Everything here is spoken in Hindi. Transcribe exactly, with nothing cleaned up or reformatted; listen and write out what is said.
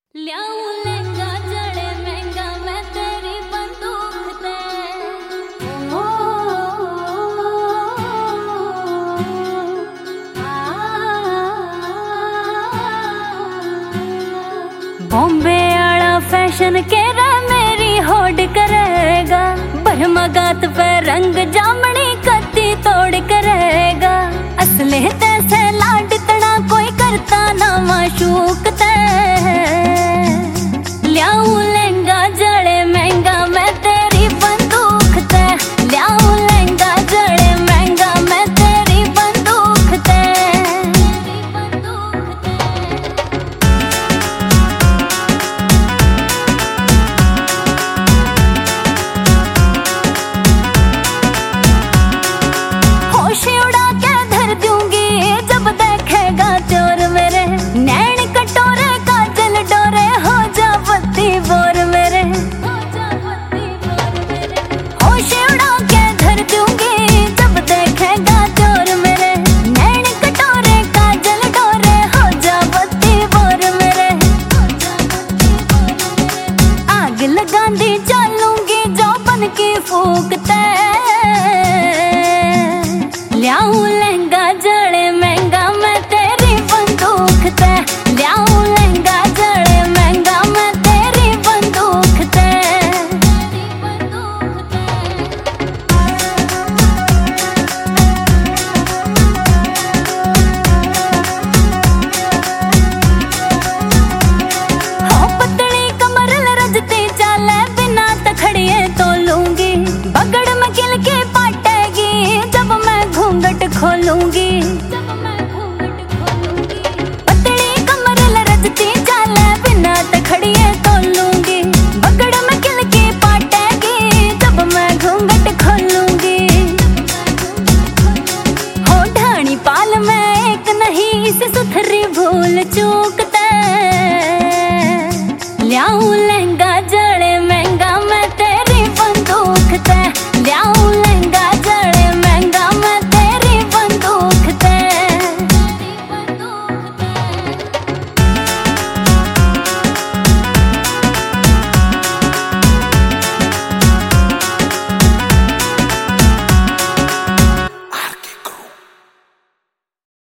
ल्याऊं लहंगा जड़े महंगा मैं तेरी बंदूक ते ओ, बॉम्बे आला फैशन के रे मेरी होड़ करेगा, बरमगात पे रंग जामनी कत्ती तोड़ करेगा। असले तैसे लाड तना कोई करता ना माशूक ते ल्याऊं लहंगा जड़े महंगा मैं तेरी बंदूक ते ल्याऊं लहंगा जड़े महंगा मैं तेरी बंदूक ते होश उड़ा के धर दूंगी जब देखेगा चोर मेरे नैन कटोरे काजल डोरे हो जा बत्ती बोर मेरे होश उड़ा के धर दूंगी जब देखेगा चोर मेरे नैन कटोरे काजल डोरे हो जा बत्ती बोर मेरे। आग लगांदी चलूंगी जो बन की फूकते ल्याऊं लहंगा जड़े महंगा मैं तेरी बंदूक ते ल्याऊं लहंगा जड़े महंगा मैं तेरी बंदूक ते हो पतली कमर रजती चाले बिना तखड़िए तो लूंगी बगड़ में गिल के पाटेगी जब मैं घूंघट खोलूंगी पतली कमर लरजती चाले बिना तखड़िए तो लूंगी बगड़ में गिल के पाटेगी जब मैं घूंघट खोलूंगी। हो ढाणी पाल में एक नहीं इसे सुथरी भूल चूक